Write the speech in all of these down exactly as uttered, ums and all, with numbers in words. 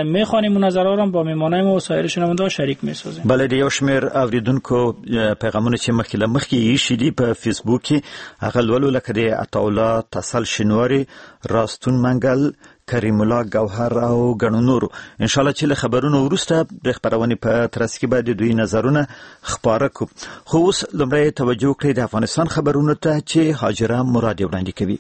میخوانیم مناظره را با میهمانای ما و سایر شنونده‌ها شریک میسازیم. بله د یو شمیر اوریدونکو پیغامونه چې مخکې له مخکې یې شیدي په فیسبوک کې هغه لولو لکه د عطاالله تصل شنواری، راستون منګل، کریم الله گوهر او ګڼو نورو. ان شاء الله چې له خبرونو وروسته د خبرونې په ترڅ کې باید دوی نظرونه خپاره کړو. خو اوس لومړی توجه کړئ د افغانستان خبرونو ته چې هاجره مرادي وړاندې کوي.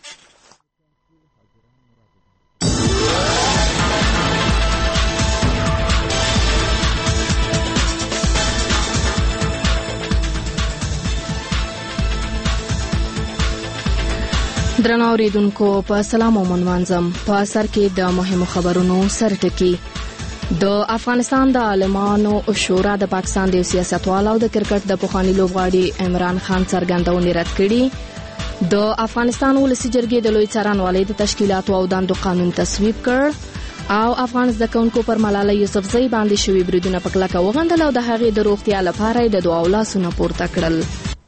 درنو اوریدونکو په سلام او منوانځم. په اثر کې د مهمو خبرونو سرټکی. د افغانستان د عالمانو شورا د پاکستان د سیاستوالو او د کرکټ د پخوانی لوبغاړي عمران خان څرګندونې رد کړي. د افغانستان ولسي جرګې د لوی څارنوالۍ د تشکیلاتو او دندو قانون تصویب کړ او افغان زده کوونکو پر ملاله یوسفزۍ باندې شوي بریدونه په کلکه وغندل او د هغې د روغتیا لپاره د دعا او لاسونه پورته کړل.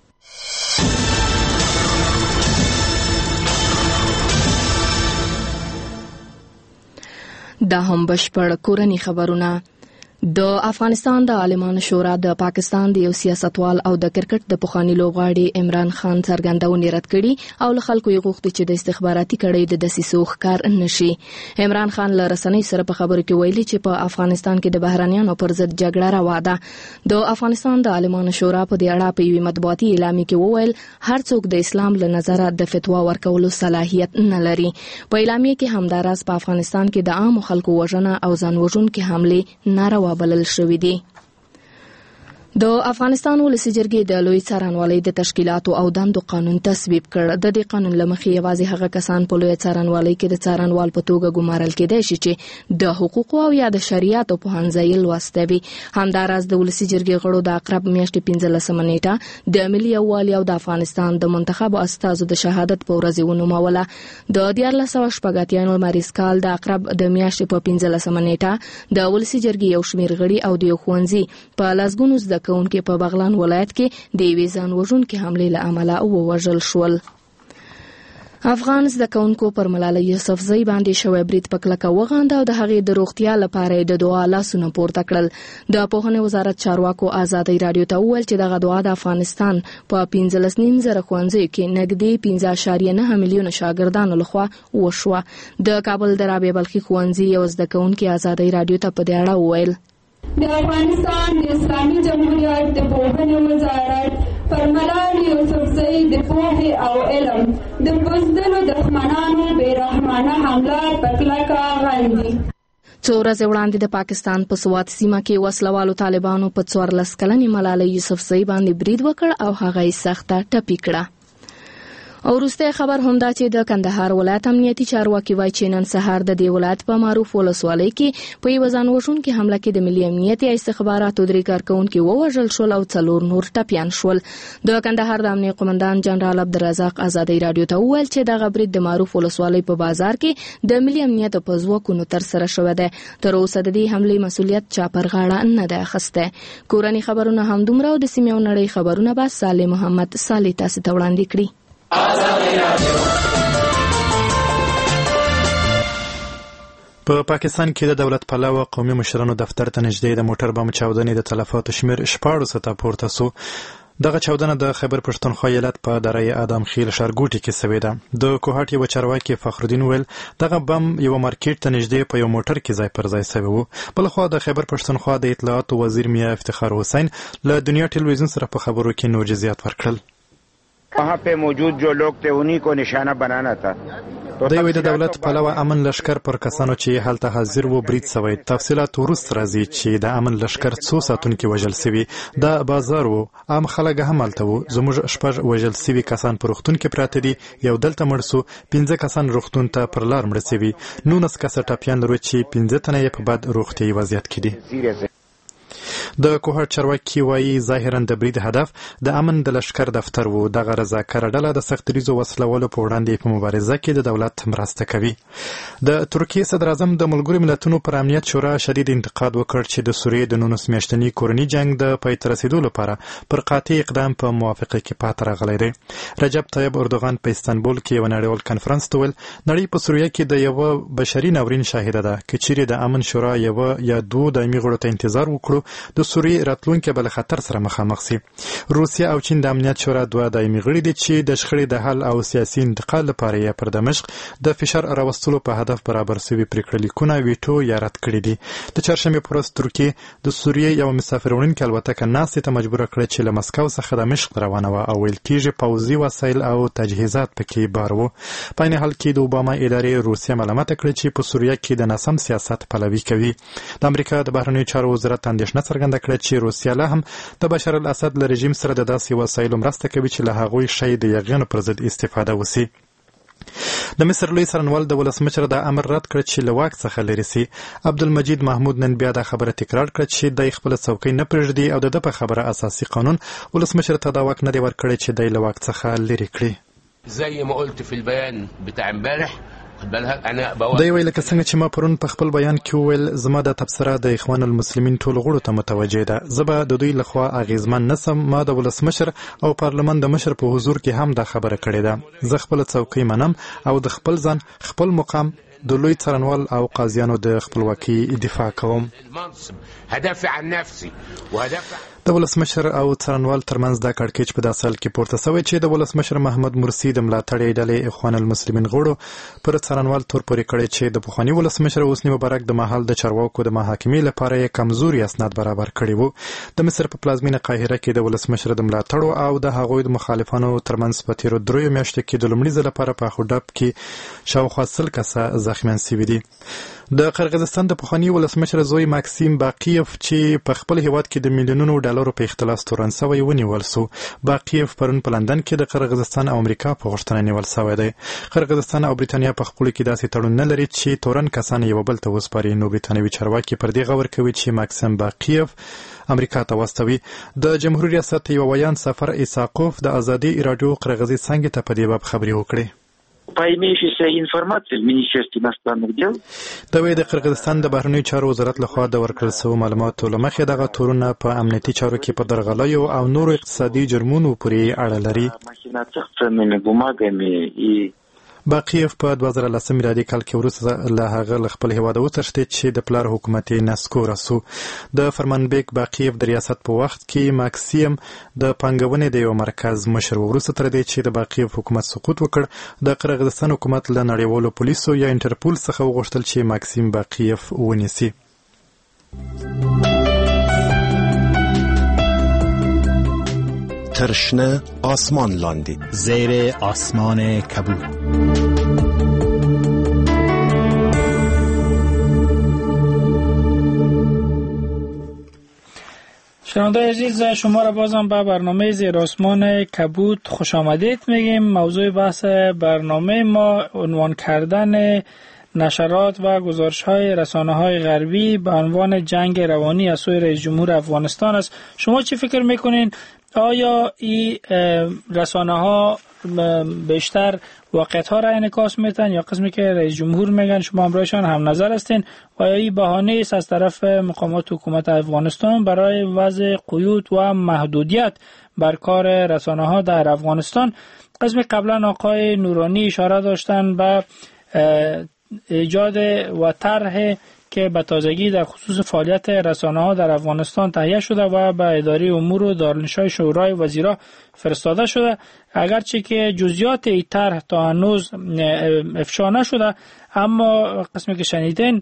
دا هم بشپړ کورنی خبرونه. د افغانستان د عالمانو شورا د پاکستان د یو سیاستوال او د کرکټ د پخوانی لوبغاړي عمران خان څرګندونې رد کړي او له خلکو یې غوښتي چې د استخباراتي کړۍ د دسیسو ښکار نشي. عمران خان له رسنۍ سره په خبرو کې ویلي چې په افغانستان کې د بهرانیانو پر ضد جګړه روا ده. د افغانستان د عالمانو شورا په دې اړه په یوې مطبوعاتي اعلامیه کې وویل هر څوک د اسلام له نظره د فتوا ورکولو صلاحیت نه لري. په اعلامیه کې همداراز په افغانستان کې د عام خلکو وژنه او ځان وژونکې حملې ناروا بلل شوې دي. د افغانستان ولسي جرګې د لوی څارنوالۍ د تشکیلاتو او دندو قانون تصویب کړ. د دې قانون له مخې یوازې هغه کسان په لوی څارنوالۍ کې د څارنوال په توګه ګمارل کېدای شي چې د حقوقو او یا د شریعت په پوهنځي لوستی وي. همداراز د ولسي جرګې غړو د عقرب میاشتې پنځلسمه نیټه د ملي یووالي او د افغانستان د منتخبو استازو د شهادت په ورځ ونوموله. د دیارلس سوه شپږ اتیا لمریز کال د عقرب د میاشتې په پنځلسمه نیټه د ولسي جرګې یو شمېر غړي او د یو ښوونځي په لسګونو زده کوونکي په بغلان ولایت کې د یوې ځان وژونکې حملې له امله ووژل شول. افغان زده کوونکو پر ملاله یوسفزۍ باندې شوی برید په کلکه وغنده او د هغې د روغتیا لپاره د دعا لاسونه پورته کړل. د پوهنې وزارت چارواکو ازادۍ راډیو ته وویل چې دغه دعا د افغانستان په پنځلس نیم زره ښوونځیو کې نږدې پنځه اعشاریه نهه میلیونه شاګردانو لخوا وشوه. د کابل د رابعه بلخي ښوونځي یو زده کوونکي ازادۍ راډیو ته په دې اړه وویل د افغانستان د اسلامي جمهوریت د پوهنې وزارت پر ملاله یوسفزۍ د پوهې او علم د بزدلو دښمنانو بېرحمانه حمله په کلکه غندي. څو ورځې وړاندې د پاکستان په سوات سیمه کې وسلوالو طالبانو په څوارلس کلنې ملاله یوسفزۍ باندې برید وکړ او هغه یې سخته ټپي کړه. او وروسته خبر هم دا چې د کندهار ولایت امنیتي چارواکي وایي چې نن سهار د دې ولایت په معروف ولسوالۍ کې په یوه ځان وژونکې حمله کې د ملي امنیت یا استخباراتو درې کارکوونکي ووژل شول او څلور نور ټپیان شول. د کندهار د امنیه قومندان جنرال عبدالرزاق ازادۍ راډیو ته وویل چې دغه برید د معروف ولسوالۍ په بازار کې د ملي امنیت په ځواکونو ترسره شوی دی. تر اوسه د دې حملې مسؤلیت چا پر غاړه نه دی اخیستی. کورني خبرونه همدومره او د سیمې او نړۍ خبرونه به صالح محمد صالح تاسو ته وړاندې کړي. په پاکستان کې د دولت پلوه قومي مشرانو دفتر ته نږدې د موټر بم چاودنې د تلفاتو شمېر شپاړسو ته پورته سو. دغه چاودنه د خیبر پښتونخوا ایالت په دره ادم خیل ښارګوټي کې سوې ده. د کوهاټ یو چارواکي فخرالدین ویل دغه بم یو مارکیټ ته نږدې په یو موټر کې ځای پر ځای سوی و. بلخوا د خیبر پښتونخوا د اطلاعاتو وزیر میا افتخار حسین له دنیا ټلویزیون سره په خبرو کې نور جزئیات ورکړل. वहाँ पे मौजूद जो लोग थे उन्हीं को निशाना बनाना था. دوی د دولت پلوه امن لشکر پر کسانو چې هلته حاضر وو برید سوی. تفصیلات وروسته راځي چې د امن لشکر څو ساتونکي وژل سوي. د بازار وو عام خلک هم هلته وو. زموږ شپږ وژل سوي کسان په روغتون کې پراته دي. یو دلته مړ سو. پنځه کسان روغتون ته پر لار مړه سوي. نولس کسه ټپیان لرو چې پنځه تنه یې په بد روغتیایي وضعیت کې دي. د کوهاټ چارواکي وایي ظاهرا د برید هدف د امن د لشکر دفتر و. دغه رضاکاره ډله د سختدریزو وسلوالو په وړاندې په مبارزه کې د دولت مرسته کوي. د ترکیې صدر اعظم د ملګرو ملتونو پر امنیت شورا شدید انتقاد وکړ چې د سوریې د نولس میاشتني کورني جنگ د پای ته رسیدو لپاره پر قاطع اقدام په موافقه کې پاتې راغلی دی. رجب طیب اردوغان په استانبول کې یو نړیوال کنفرانس ته ویل نړۍ په سوریه کې د یو بشري ناورین شاهده ده. که چیرې د امن شورا یو یا دوه دایمي غړو ته انتظار وکړو د سوریې راتلونکي بل خطر سره مخامخ سي. روسیه او چین د امنیت شورا دوه دایمي غړي دي چې د شخړې د حل او سیاسي انتقال لپاره یې پر دمشق د فشار راوستلو په هدف برابر شوي پریکړه لیکونه ویټو یا رد کړي دي. د چهارشنبې په ورځ ترکیې د سوریې یو مسافر وړونکې الوتکه ناستې ته مجبوره کړه چې له مسکو څخه دمشق روانه وه او ویل کېږي پوځي وسایل او تجهیزات پکې بار وو. په عین حال کې د اوباما ادارې روسیه ملامته کړې چې په سوریه کې د ناسم سیاست پلوي کوي. د امریکا د بهرنیو چارو وزارت اندېښنه څرګنده کړه چې روسیه لا هم د بشار الاسد له رژیم سره د داسې وسایلو مرسته کوي چې له هغوی ښایي د یاغیانو پر ضد استفاده وسي. د مصر لوی څارنوال د ولسمشر د امر رد کړ چې له واک څخه لرې سي. عبدالمجید محمود نن بیا دا خبره تکرار کړه چې دی خپله څوکۍ نه پرېږدي او د ده په خبره اساسي قانون ولسمشر ته دا واک نه دی ورکړی چې دی له واک څخه لرې کړي. زي ما قلت في البيان بتاع امبارح دی ویل لکه څنګه چې ما پرون په خپل بیان کې وویل زما د تبصره د اخوان المسلمین ټولو غړو ته متوجه ده. زه به د دوی لخوا اغیزمن نسم. ما د ولسمشر او پارلمان د مشر په حضور کې هم دا خبره کړې ده. زه خپله څوکۍ منم او د خپل ځان خپل مقام د لوی څارنوال او قاضیانو د خپلواکۍ دفاع کوم. هدافع عن نفسي وهدافع د ولسمشر او څارنوال ترمنځ دا کړکېچ په داسې حال کې پورته شوی چې د ولسمشر محمد مرسي د ملاتړې ډلې اخوان المسلمین غړو پر څارنوال تور پورې کړی چې د پخواني ولسمشر حسني مبارک د مهال د چارواکو د محاکمې لپاره یې کمزوري اسناد برابر کړي وو. د مصر په پلازمینه قاهره کې د ولسمشر د ملاتړو او د هغوی د مخالفانو ترمنځ په تیرو دریو میاشتو کې د لومړي ځل لپاره په اخوډب کې شاوخوا سل کسه زخمیان شوي دي. د قرغیزستان د پخواني ولسمشر زوی ماکسیم باقیف چې په خپل هیواد کې د میلیونونو ډالرو په اختلاس تورن شوی ونیول سو. باقیف پرون په لندن کې د قرغیزستان او امریکا په غوښتنه نیول شوی دی. قرغیزستان او بریتانیا په خپل کې داسې تړون نه لري چې تورن کسان یو بل ته وسپاري. نو بریتانوي چارواکي پر دې غور کوي چې ماکسیم باقیف امریکا ته واستوي. د جمهوریت ریاست یو ویان سفر ایساقوف د ازادي رادیو قرغیزي څنګه ته په دې باب خبرې وکړي. По имеющейся информации в Министерстве иностранных дел د وی د قرغیزستان د بهرنیو چارو وزارت لخوا د ورکړل شویو معلوماتو له مخې دغه تورونه په امنیتي چارو کې په درغلیو او نورو اقتصادي جرمونو پورې اړه لري. ماشیناڅخه څنګه بوماګمي ای باقیف په دوه زره لس میلادي کال کې وروسته له هغه له خپل هیواده وتښتېد چې د پلار حکومت یې نسکوره سو. د فرمانبیک باقیف د ریاست په وخت کې ماکسیم د پانګونې د یو مرکز مشر و. وروسته تر دې چې د باقیف حکومت سقوط وکړ د قرغیزستان حکومت له نړیوالو پولیسو یا انټرپول څخه وغوښتل چې ماکسیم باقیف ونیسي. ترشنه آسمان لاندې زیر آسمان کبود. شنونده‌های عزیز شما را بازم به برنامه زیر آسمان کبود خوش آمدید میگیم. موضوع بحث برنامه ما عنوان کردن نشرات و گزارش‌های رسانه‌های غربی به عنوان جنگ روانی از سوی رئیس جمهور افغانستان است. شما چی فکر میکنین؟ آیا این رسانه‌ها بیشتر واقعیت‌ها را انعکاس میتن یا قسمی که رئیس جمهور میگن شما همراهشان هم نظر هستین؟ آیا این بهانه است از طرف مقامات حکومت افغانستان برای وضع قیود و محدودیت بر کار رسانه‌ها در افغانستان؟ قسمی قبلا آقای نورانی اشاره داشتن به ایجاد و طرح که به تازگی در خصوص فعالیت رسانه‌ها در افغانستان تهیه شده و به اداره امور و دارالنشای شورای وزیرا فرستاده شده، اگرچه که جزئیات این طرح تا هنوز افشا نشده، اما قسمی که شنیدین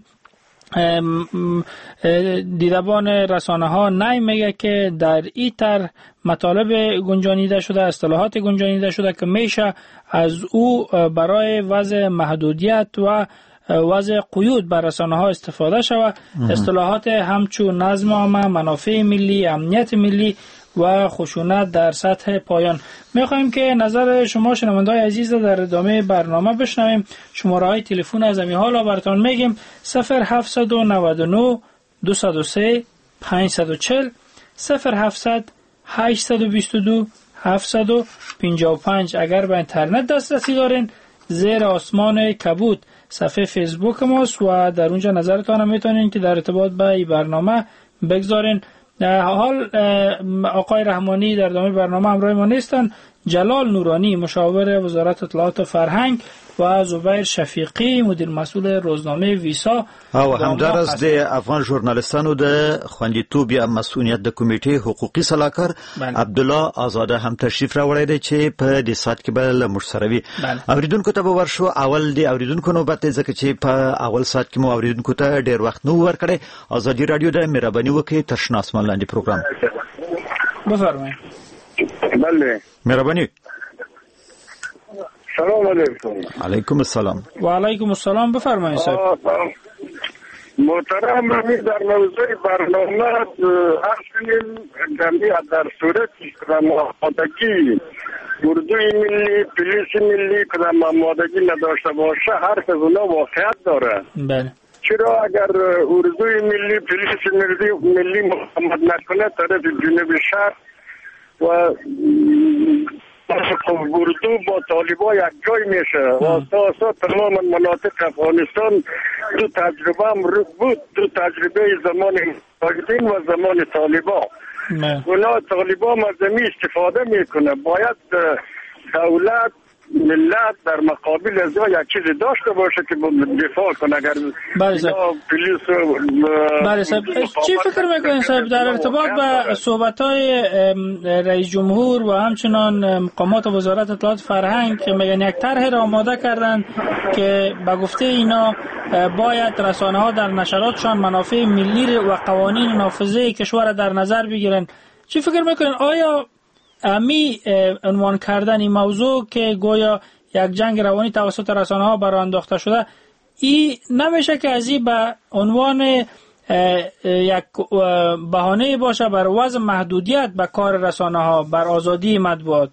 دیدبان رسانه‌ها نای میگه که در این طرح مطالب گنجانیده شده، اصطلاحات گنجانیده شده که میشه از او برای وضع محدودیت و وضع قیود بر رسانه‌ها استفاده شود. اصطلاحات همچون نظم عامه، منافع ملی، امنیت ملی و خشونت در سطح پایان. میخوایم که نظر شما شنونده‌های عزیز در ادامه برنامه بشنویم. شماره‌های تلفن از همین حالا براتون میگیم: صفر هفت نه نه دو صفر سه پنج چهار صفر صفر هفتصد هشتصد و بیست و دو هفتصد و پنجاه و پنج. اگر به اینترنت دسترسی دارین زیر آسمان کبود صفحه فیسبوک ماست و در اونجا نظرتان میتونین که در ارتباط با این برنامه بگذارین. حال آقای رحمانی در ادامه برنامه همراه ما نیستن. جلال نورانی مشاور وزارت اطلاعات و فرهنگ و زبیر شفیقی مدیر مسئول روزنامه ویسا او همدار از د افغان ژورنالیستانو د خوندیتوب یا مسؤلیت د کمیټې حقوقي صلاحکار عبدالله آزاده هم تشریف راوړی دی چې په دې سات کې به له موږ سره وي. اوریدونکو ته به ورشو. اول د اوریدونکو نوبت دی ځکه چې په اول سات کې مو اوریدونکو ته ډیر وخت نو ورکړی. ازادي رادیو د مهرباني وکړئ تر شنه اسمان لاندې پروګرام بفرمایئ. بله مهرباني. سلام علیکم. علیکم السلام. و علیکم السلام. بفرمایید صاحب. محترم من در موضوع برنامه اصلا جمعیت در صورتی که آمادگی اردوی ملی پلیس ملی که آمادگی نداشته باشه هر که اونا واقعیت داره. بله. چرا اگر اردوی ملی پلیس ملی ملی محمد نکنه طرف جنوب شهر و اردو با طالبا یک جای میشه و اساسا تمام مناطق افغانستان دو تجربه هم بود. دو تجربه زمان مجاهدین و زمان طالبا. اونا طالبا مزمی استفاده میکنه. باید دولت ملت در مقابل از یک چیزی داشته باشه که دفاع کنه. اگر پلیس بله صاحب چی فکر میکنین صاحب در ارتباط با صحبت‌های رئیس جمهور و همچنان مقامات وزارت اطلاعات فرهنگ که میگن یک طرح را آماده کردن که به گفته اینا باید رسانه‌ها در نشراتشان منافع ملی و قوانین نافذه کشور در نظر بگیرن، چی فکر میکنین؟ آیا امی عنوان کردن این موضوع که گویا یک جنگ روانی توسط رسانه ها برای انداخته شده این نمیشه که از این به عنوان یک بهانه باشه بر وضع محدودیت به کار رسانه ها بر آزادی مطبوعات؟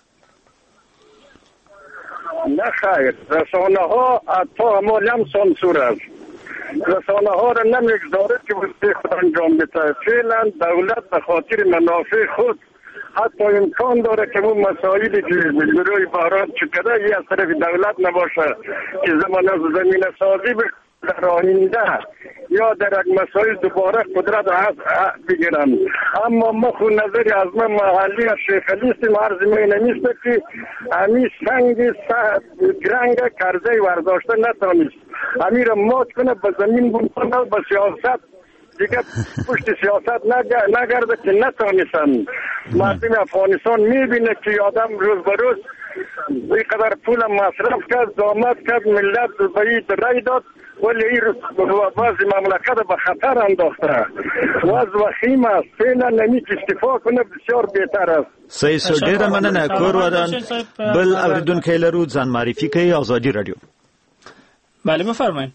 نه خیر، رسانه ها تا همالی هم سانسور است. رسانه ها را نمیگذاره که وظیفه خود انجام بده. فعلا دولت به خاطر منافع خود حتی امکان داره که اون مسائلی که گروه بحران چکده یه از طرف دولت نباشه که زمان از زمین سازی در آینده یا در یک مسائل دوباره قدرت بگیرن. اما ما خود نظری از من محلی از شیخ علی استیم عرض مینه نیست که امی سنگ گرنگ کرزه ورداشته نتانیست امی را مات کنه به زمین بکنه به سیاست دیگه پشت سیاست نگرده که نتانیستن. مردم افغانستان میبینه که آدم روز به روز اینقدر پول مصرف کرد زحمت کرد ملت به این رای داد ولی این وضع مملکت به خطر انداخته. وضع وخیم است. فعلا نمی که استفاده کنه بسیار بهتر است. صحیح سو ډیره مننه. کور ودان بل اوریدونکي لرو ځان معرفي کوي. آزادی رادیو. بله بفرمایید.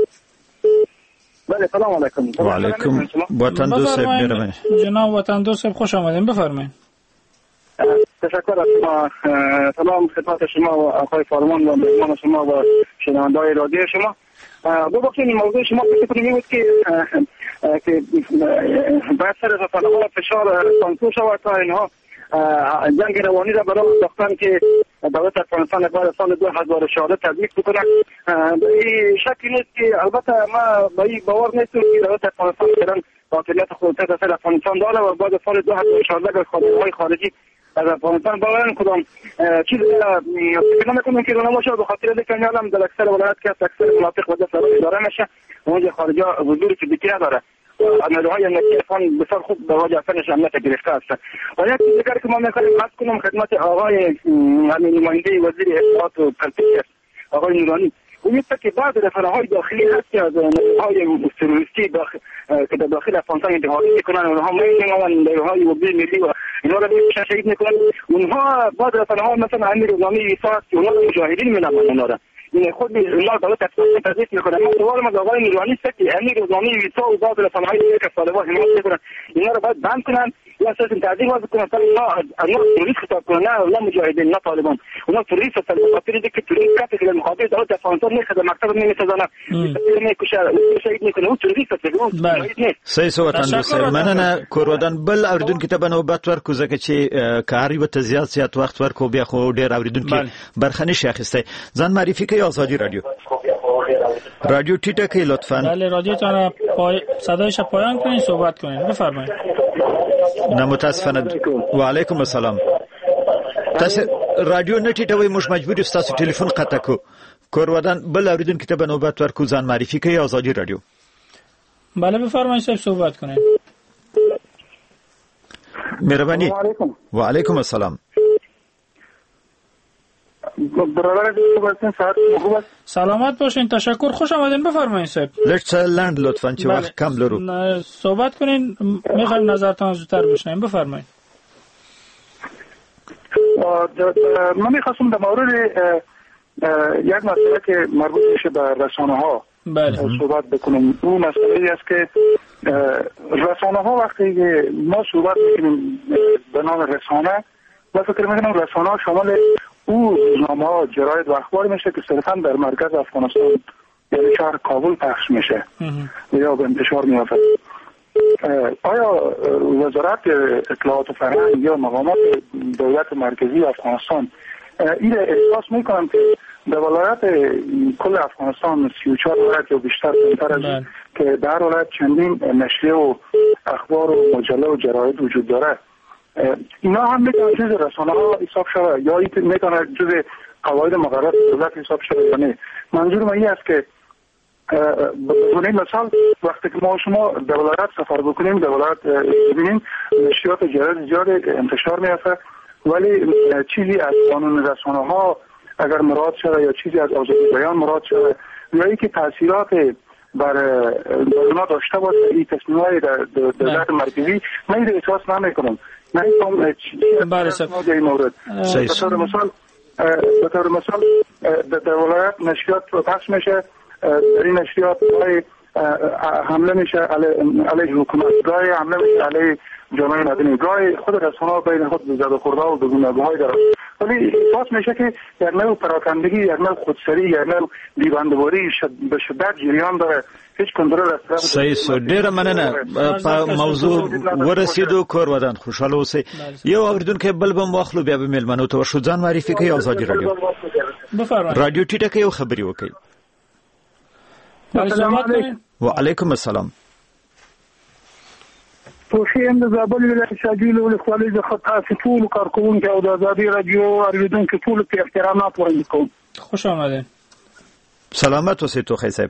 بله سلام علیکم. و علیکم. وطن دو صاحب مهربانی. جناب وطن دو صاحب خوش آمدین. بفرمایید. تشکر از شما. سلام خدمت شما و آقای فرمان و مهمان شما و شنونده‌های رادیو شما. ببخشید این موضوع شما فکر می‌کنید که که باید سر رسانه‌ها فشار سانسور شود تا اینها جنگ روانی را برای انداختن که دولت افغانستان بعد سال دو هزار و چهارده تطبیق بکنه. این شکی نیست که البته ما به این باور نیستیم که دولت افغانستان فعلا واقعیت خودت در افغانستان داره و بعد سال دو هزار و چهارده خودروهای خارجی از افغانستان باورن کدام چیز فکر نمیکنم که رونا باشه. به خاطر اینکه میالم در اکثر ولایت که اکثر مناطق و دست اداره میشه اونجا خارجی حضور فیزیکی نداره. نیروهای امنیتی افغان بسیار خوب به وجه افغانش امنیت گرفته است. و یک چیز دیگر که ما میخوایم عرض کنم خدمت آقای نماینده وزیر اطلاعات و تلفیق آقای نورانی، اون که بعض رسانه‌های داخلی هست که از نیروهای تروریستی داخل که در داخل افغانستان انتحاری میکنن، اونها میگن نیروهای وبی ملی و اینا رو میشن شهید میکنن. اونها بعض رسانه‌ها مثلا امیر روزنامه ویسا است که اونها مجاهدین مینامن اونا را. این خود الله دولت افغانستان تضعیف میکنه. سوال ما آقای نورانی است که امیر روزنامه ویسا و بعض رسانه‌های دیگه که طالبان حمایت میکنن اینا رو باید بند کنن. اساس تعظیم بکنه ما انا تروریست خطاب کنه نه مجاهدین نه طالبان اونا تروریست هستن به خاطر اینکه تروریست کسی که مقابل دولت افغانستان میخواد مکتب نمیسازونه میکشه شهید میکنه اون تروریست است اون مجاهد نیست. صحیح سواتان دوستان مننه کوردان بل اوریدونکو ته به نوبت ورکو ځکه چې کاری و تزیات زیات وخت ورکو بیا خو ډیر اوریدونکو برخه نشي اخیسته. ځان معرفي کوي آزادی رادیو رادیو ټیټه کې لطفا. بله رادیوتان پای... صدایش پایان کنین صحبت کنین بفرمایید. نه متاسفانه و علیکم السلام. تاسو رادیو نه ټیټوي موږ مجبور یو تاسو ټلیفون قطع کو. کورودان بل اوریدونکو ته به نوبت ورکو ځان معرفي کوي آزادی رادیو. بله بفرمایید صاحب صحبت کنین. مهربانی. و علیکم السلام. برادر دیگه ساعت خوب سلامت باشین تشکر خوش آمدین بفرمایید صاحب. لطفاً لند لطفاً چه وقت کم لرو. صحبت کنین میخوایم نظرتان زودتر بشنویم بفرمایید. من میخواستم در مورد یک مسئله که مربوط میشه به رسانه ها صحبت بکنم. اون مسئله است که رسانه ها وقتی ما صحبت میکنیم به نام رسانه و فکر میکنم رسانه ها شامل او روزنامه ها جراید و اخبار میشه که صرفا در مرکز افغانستان یعنی شهر کابل پخش میشه یا به انتشار میافته. آیا وزارت اطلاعات و فرهنگ یا مقامات دولت مرکزی افغانستان این احساس میکنن که در ولایت کل افغانستان سی و چهار ولایت یا بیشتر تر از که در ولایت چندین نشریه و اخبار و مجله و جراید وجود داره، اینا هم میتونه جز رسانه ها حساب شده یا میتونه جز قواعد مقررات دولت حساب شده یا نه؟ منظور من این است که بدون مثال وقتی که ما شما در ولایت سفر بکنیم در ولایت ببینیم نشریات جراید زیاد انتشار میافته ولی چیزی از قانون رسانه ها اگر مراد شده یا چیزی از آزادی بیان مراد شده یا اینکه تاثیرات بر اونا داشته باشه این تصمیم‌های دولت مرکزی من این احساس نمی‌کنم. من این چیزی در مورد به طور مثال به طور مثال در ولایت نشریات پخش میشه، در این نشریات حمله میشه علیه حکومت، گاهی حمله میشه علیه جامعه مدنی، گاهی خود رسانه‌ها بین خود زد و خورده و گوناگونی‌های دارند. ولی احساس میشه که یک نوع پراکندگی، یک نوع خودسری، یک نوع دیوانه‌واری به شدت جریان داره. هیچ کنترل از صحیح سو ډیره مننه په موضوع ورسېدو کور ودان خوشاله اوسئ. یو اوریدونکو بل بم واخلو بیا به ملمنو ته ورشو. ځان معرفي کوي آزادی رادیو رادیو ټیټه کوي خبري وکړي. و علیکم السلام. توشیم د زابل ولایت شاجویل ولسوالۍ د خطاطي ټول کارکونکو او د آزادي رادیو اوریدونکو ټول ته احترامات وړاندې کوم. خوش آمدید. سلامت اوسئ توخی صاحب.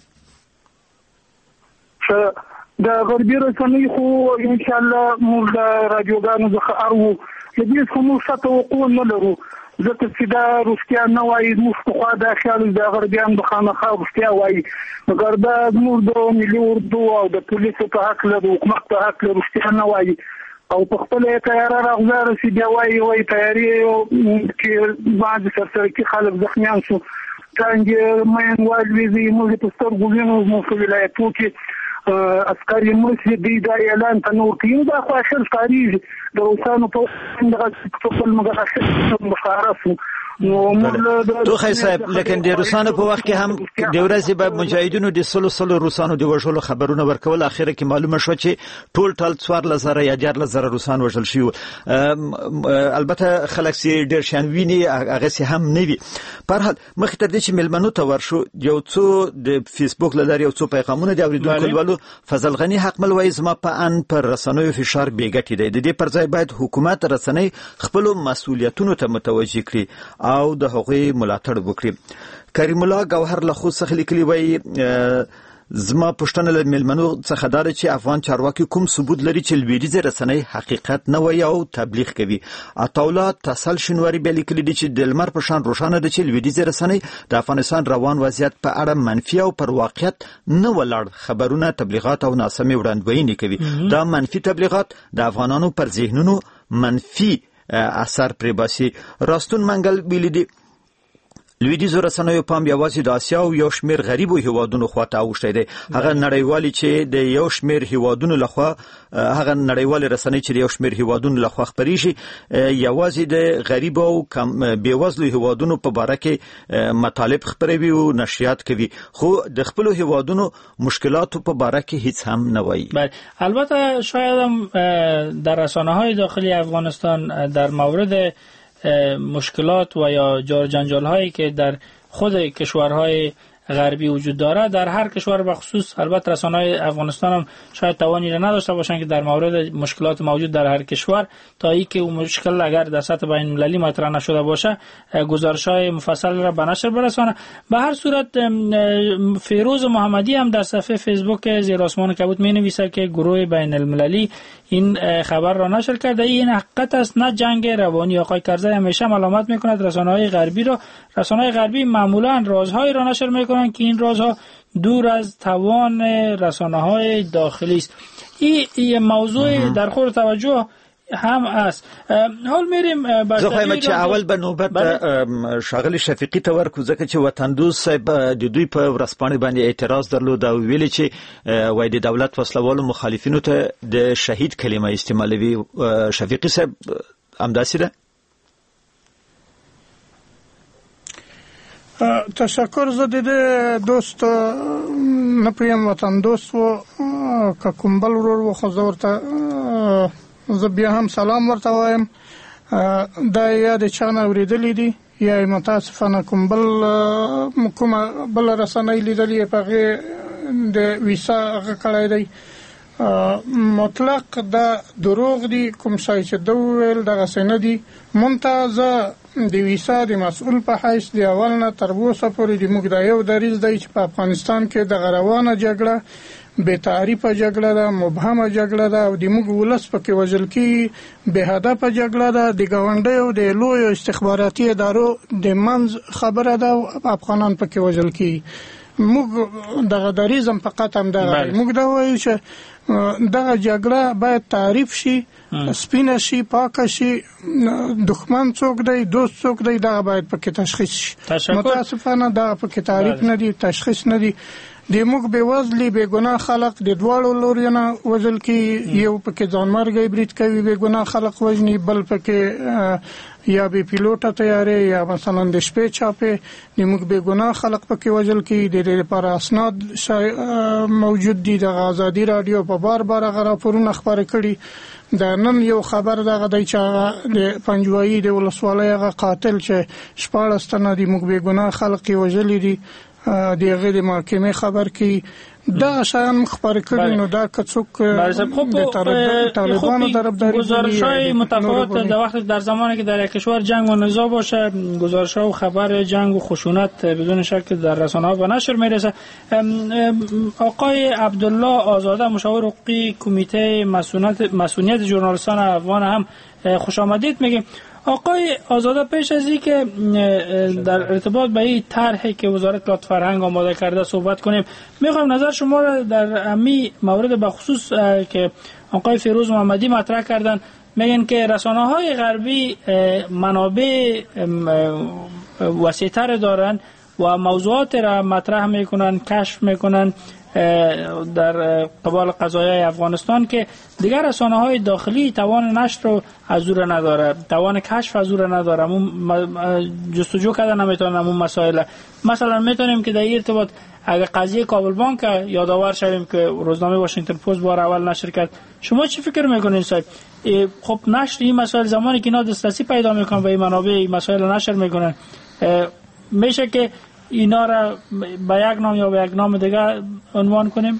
د غربي رسنۍ خو ان شاء الله موږ د رادیوګانو څخه ارو د دې کوم څه توقع نه لرو ځکه چې دا روسیا نه وایي موږ خو دا خیال د غربیان د خامخا روسیا وایي مګر دا موږ د ملي اردو او د پولیسو په حق له حکومت په حق له روسیا نه وایي او په خپل تیاره راغزار سي دی وایي وایي تیاری کې بعض سرسرکي خلک زخمیان شو څنګه مې والوي موږ په سترګو وینو موږ په ولایتو کې عسکري مرسي دی دا اعلان ته نور کیو دا خو اخر کاری د روسانو په څنګه خپل مګر مخارف تو خی صاحب لیکن د روسانو په وخت کې هم د ورځې به مجاهدینو د سلو سلو روسانو د وژلو خبرونه ورکول اخیره کې معلومه شو چې ټول ټال څوار لزره یا ډیر لزره روسان وژل شي. البته خلک سي ډیر شان ویني هغه سي هم نه وي. په هر حال مخ ته د چې ملمنو ته ورشو یو څو د فیسبوک لدار یو څو پیغامونه د اوریدونکو ولو فضل غنی حق مل وایي زما په ان پر رسنوي فشار بیګټی دی. د دې پر ځای باید حکومت رسنۍ خپل مسؤلیتونو ته متوجي کړي او د هغوی ملاتړ وکړي. کریم الله گوهر له خو څخه لیکلی وای زما پښتنه له ملمنو څخه دا چې افغان چارواکي کوم ثبوت لري چې لویدیځ رسنۍ حقیقت نه وایي او تبلیغ کوي. عطاوله تسل شنواری به لیکلی دي چې د لمر په شان روښانه دي چې لویدیځ رسنۍ د افغانستان روان وضعیت په اړه منفي او پر واقعیت نه ولاړ خبرونه تبلیغات او ناسمې وړاندوینې کوي. دا منفي تبلیغات د افغانانو پر ذهنونو منفي اثر پرې باسي. راستون منګل ویلي دي لویدیزو رسنیو پام یوازې د آسیا او یو شمېر غریبو هیوادونو خواته اوښتی دی. هغه نړیوالي چې د یو شمېر هیوادونو لخوا هغه نړیوالي رسنۍ چې د یو شمېر هیوادونو لخوا خپریږي یوازې د غریبو او کم بیوزلو هیوادونو په باره کې مطالب خپروي او نشریات کوي، خو د خپل هیوادونو مشکلاتو په باره کې هیڅ هم نه وایي. بله، البته شاید هم در رسانه‌های داخلی افغانستان در مورد مشکلات و یا جار جنجال هایی که در خود کشورهای غربی وجود داره در هر کشور به خصوص، البته رسانه‌های افغانستان هم شاید توانی را نداشته باشند که در مورد مشکلات موجود در هر کشور تا اینکه اون مشکل اگر در سطح بین المللی مطرح نشده باشه گزارش‌های مفصل را به نشر برسانه. به هر صورت فیروز محمدی هم در صفحه فیسبوک زیر آسمان کبود می‌نویسه که گروه بین المللی این خبر را نشر کرده. این حقیقت است، نه جنگ روانی. آقای کرزی همیشه ملامت می‌کند رسانه‌های غربی را. رسانه‌های غربی معمولاً رازهای را نشر می‌کنند که این رازها دور از توان رسانه‌های داخلی است. این موضوع در خور توجه هم است. حال میریم به زه چې اول به نوبت شاغلی شفیقی ته ورکو، ځکه چې وطن دوست صاحب د دوی په ورځپاڼې باندې اعتراض درلود او ویلي چې وای د دولت وسلوالو مخالفینو ته د شهید کلمه استعمالوي. شفیقی صاحب همداسې ده؟ تشکر. زه د دوست نه پوهیم وطن دوست و که کوم بل ورور و خو زه ورته زه بیا هم سلام ورته وایم. دا یا د چا نه اورېدلی دي یا متاسفانه کوم بل کومه بله رسنۍ لیدلې په هغې د ویسا هغه کړی دی. مطلق دا دروغ دي. کوم شی چې ده وویل دغسې نه دي. مونته زه د ویسا د مسؤل په حیث د اول نه تر اوسه پورې د موږ دا یو دریځ دی چې په افغانستان کې دغه روانه جګړه بې تعریفه جګړه ده، مبهمه جګړه ده او د موږ ولس پکې وژل کېږي. بې هدفه جګړه ده، د ګاونډیو د لویو استخباراتي ادارو د منځ خبره ده او افغانان پکې وژل کېږي. موږ دغه دریځ هم فقط همدغه دی. موږ دا وایو چې دغه جګړه باید تعریف شي، سپینه شي، پاکه شي. دښمن څوک دی، دوست څوک دی، دغه باید پکې تشخیص شي. متاسفانه دغه پکې تعریف نه دی، تشخیص نه دی. د موږ بېوزلي بېګناه خلق د دواړو لورو نه وژل کېږي. یو پکې ځانمرګی برید کوي، بېګناه خلق وژني، بل پکې یا بې پیلوټه تیارې یا مثلا د شپې چاپې د موږ بېګناه خلق پکې وژل کېږي. د دې لپاره اسناد موجود دي. دغه ازادي راډیو په بار بار هغه راپورونه خپاره کړي. د نن یو خبر دغه دی چې هغه د پنجوایي د ولسوالۍ هغه قاتل چې شپاړس تنه د موږ بېګناه خلق یې وژلي دي د هغې د محکمې خبر کوي. دغه شیان خپاره کړي. نو دا که څوک د طالبانو طرفداري گزارش‌های متفاوت در وقتی در زمانی که در یک کشور جنگ و نزاع باشه گزارش‌ها و خبر جنگ و خشونت بدون شک در رسانه‌ها به نشر میرسه. آقای عبدالله آزاده مشاور حقوقی کمیته مسئولیت ژورنالیستان افغان هم خوش آمدید میگیم. آقای آزاده، پیش از این که در ارتباط به این طرحی که وزارت لطف فرهنگ آماده کرده صحبت کنیم، میخوایم نظر شما را در امی مورد به خصوص که آقای فیروز محمدی مطرح کردن. میگن که رسانه‌های غربی منابع وسیع‌تر دارن و موضوعات را مطرح میکنن، کشف میکنن در قبال قضایای افغانستان که دیگر رسانه‌های داخلی توان نشر رو از او نداره، توان کشف از او نداره، اون جستجو کردن نمیتونن اون مسائل. مثلا میتونیم که در این ارتباط اگر قضیه کابل بانک یادآور شویم که روزنامه واشنگتن پست بار اول نشر کرد. شما چی فکر میکنین صاحب؟ خب نشر این مسائل زمانی که اینا دسترسی پیدا میکنن به این منابع این مسائل نشر میکنن، میشه که اینا را به یک نام یا به یک نام دیگه عنوان کنیم؟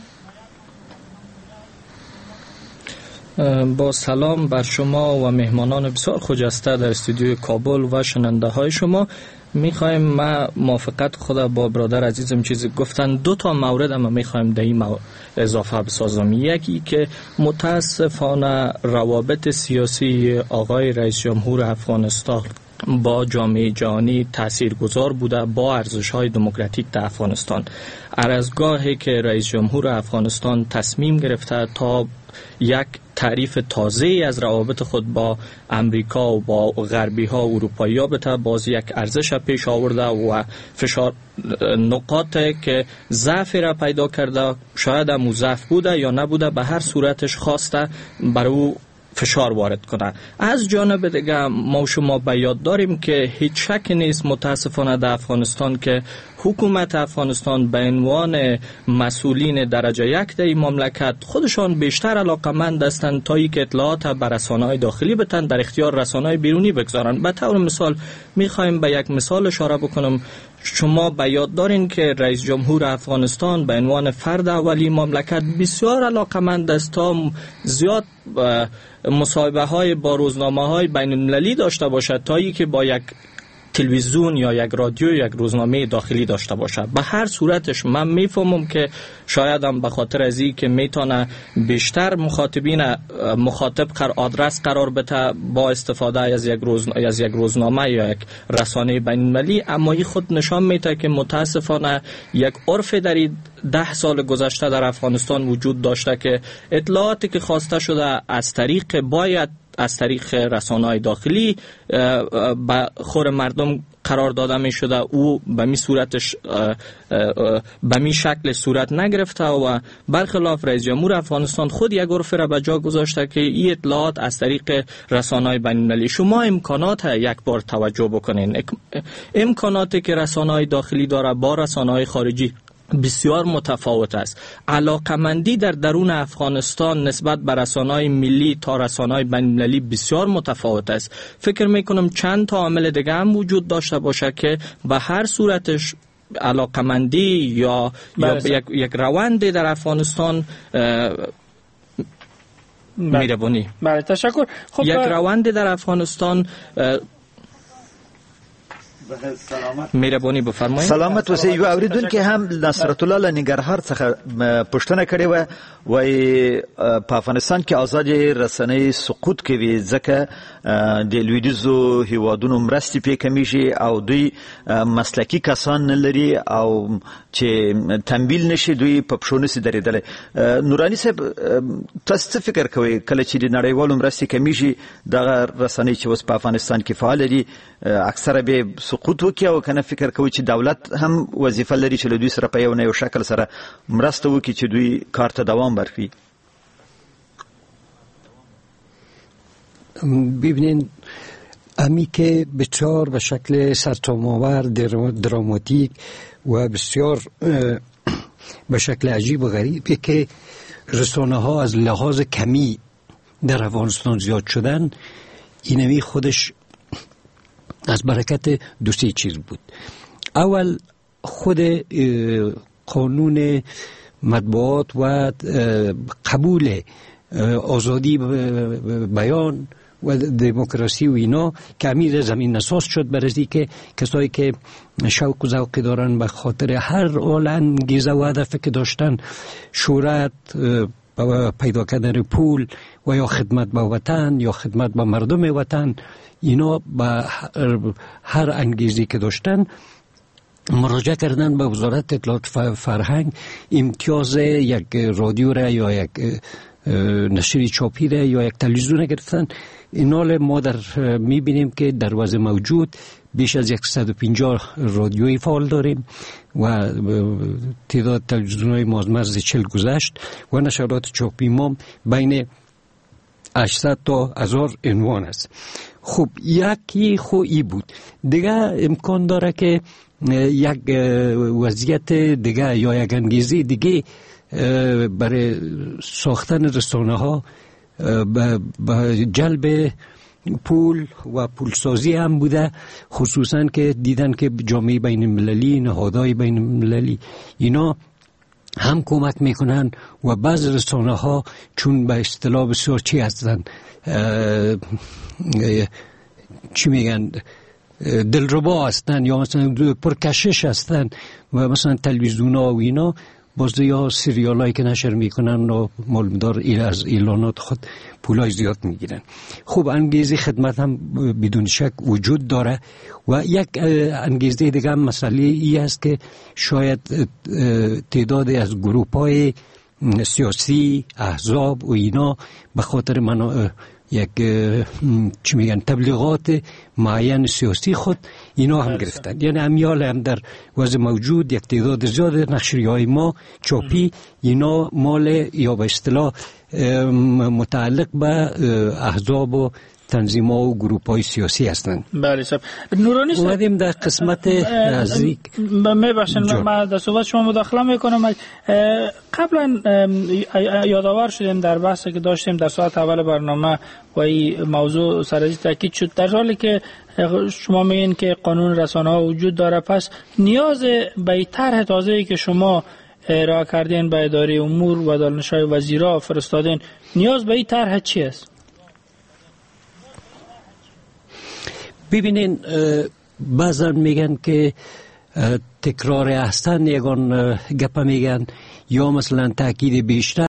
با سلام بر شما و مهمانان بسیار خجسته در استودیوی کابل و شنونده های شما. میخوایم ما موافقت خود با برادر عزیزم چیزی گفتن. دو تا مورد اما میخوایم در این اضافه بسازم. یکی که متاسفانه روابط سیاسی آقای رئیس جمهور افغانستان با جامعه جهانی تاثیرگذار بوده با ارزش‌های دموکراتیک در افغانستان. عرضگاهی که رئیس جمهور افغانستان تصمیم گرفته تا یک تعریف تازه از روابط خود با امریکا و با غربی ها و اروپایی ها بته، باز یک ارزش پیش آورده و فشار نقاطی که ضعف را پیدا کرده، شاید هم ضعف بوده یا نبوده، به هر صورتش خواسته بر او فشار وارد کنه. از جانب دیگه ما شما به یاد داریم که هیچ شک نیست متاسفانه در افغانستان که حکومت افغانستان به عنوان مسئولین درجه یک در این مملکت خودشان بیشتر علاقمند هستند تا اینکه اطلاعات بر رسانه‌های داخلی بتن در اختیار رسانه‌های بیرونی بگذارن. به طور مثال می‌خوایم به یک مثال اشاره بکنم. شما به یاد دارین که رئیس جمهور افغانستان به عنوان فرد اولی مملکت بسیار علاقمند است تا زیاد مصاحبه های با روزنامه های بین المللی داشته باشد تا ای که با یک تلویزیون یا یک رادیو یا یک روزنامه داخلی داشته باشد. به هر صورتش من میفهمم که شاید هم به خاطر از این که میتونه بیشتر مخاطبین مخاطب قرار آدرس قرار بده با استفاده از یک روز از یک روزنامه یا یک رسانه بین المللی، اما این خود نشان میده که متاسفانه یک عرف در ده سال گذشته در افغانستان وجود داشته که اطلاعاتی که خواسته شده از طریق باید از طریق رسانه‌های داخلی به خور مردم قرار داده می شده، او به می صورتش به می شکل صورت نگرفته و برخلاف رئیس جمهور افغانستان خود یک عرف را به جا گذاشته که این اطلاعات از طریق رسانه‌های بین المللی. شما امکانات یک بار توجه بکنین، امکاناتی که رسانه‌های داخلی داره با رسانه‌های خارجی بسیار متفاوت است. علاقمندی در درون افغانستان نسبت به رسانه‌های ملی تا رسانه‌های بین‌المللی بسیار متفاوت است. فکر می‌کنم چند تا عامل دیگه هم وجود داشته باشه که به هر صورتش علاقمندی یا, یا یک, یک روند در افغانستان میربونی. بله تشکر. خب یک روند در افغانستان مهرباني بفرمایئ. سلامت اوسئ. یو اوریدونکو هم نصرت الله له ننګرهار څخه پوښتنه کړې و، وایي په افغانستان کې ازادې رسنۍ سقوط کوي ځکه د لویدیځو هیوادونو مرستې پرې کمیږي او دوی مسلکي کسان نه لري او چې تمویل نشي دوی په پښو نشي درېدلی. نوراني صاحب تاسو څه فکر کوئ کله چې د نړیوالو مرستې کمیږي دغه رسنۍ چې اوس په افغانستان کې فعال دي اکثره به سقوط وکړي او کنه فکر کوي چې دولت هم وظیفه لري چې له دوی سره په یو نه یو شکل سره مرسته وکړي چې دوی کار ته دوام ورکړي؟ ببینید امی که بسیار به شکل سرتام‌آور دراماتیک و بسیار به شکل عجیب و غریبی که رسانه ها از لحاظ کمی در افغانستان زیاد شدن، اینمی خودش از برکت دو سه چیز بود. اول خود قانون مطبوعات و قبول آزادی بیان و دموکراسی و اینا که امیر زمین اساس شد برای که کسایی که شوق و ذوق دارن به خاطر هر حال انگیزه و هدفی که داشتن، شهرت، پیدا کردن پول و یا خدمت به وطن یا خدمت به مردم وطن، اینا با هر انگیزی که داشتن مراجعه کردن به وزارت اطلاعات فرهنگ امتیاز یک رادیو را یا یک نشری چاپی را یا یک تلویزیون گرفتن. اینال ما در میبینیم که در وضع موجود بیش از صد و پنجاه رادیوی فعال داریم و تعداد تلویزیون‌های ما از مرز چهل گذشت و نشرات چاپی ما بین هشتصد تا هزار عنوان است. خب یکی خویی بود دیگه. امکان داره که یک وضعیت دیگه یا یک انگیزه دیگه برای ساختن رسانه ها به جلب پول و پولسازی هم بوده، خصوصا که دیدن که جامعه بین المللی، نهادهای بین المللی اینا هم کمک میکنن و بعض رسانه ها چون به اصطلاح بسیار چی هستن چی میگن دلربا هستن یا مثلا پرکشش هستن و مثلا تلویزیون ها و اینا باز یا سریال هایی که نشر میکنن و معلومدار از اعلانات خود پولای زیاد میگیرن. خب انگیزه خدمت هم بدون شک وجود داره و یک انگیزه دیگه هم مسئله ای است که شاید تعداد از گروپ های سیاسی، احزاب و اینا به خاطر منا... یک چی میگن تبلیغات معین سیاسی خود اینا هم گرفتن. یعنی امیال هم در وضع موجود یک تعداد زیاد نشریه های ما چاپی اینا مال یا به اصطلاح متعلق به احزاب و تنظیم ها و گروپ های سیاسی هستند. بله صاحب. نورانی صاحب اومدیم در قسمت نزدیک میبخشن من در صحبت شما مداخله میکنم. قبلا یادآور شدیم در بحثی که داشتیم در ساعت اول برنامه و این موضوع سرازی تاکید شد، در حالی که شما میگین که قانون رسانه ها وجود داره، پس نیاز به طرح تازه‌ای که شما ارائه کردین به اداره امور و دانش‌های وزیرا فرستادین، نیاز به این طرح چی است؟ ببینین بعضا میگن که تکرار احسن یگان گپ میگن یا مثلا تاکید بیشتر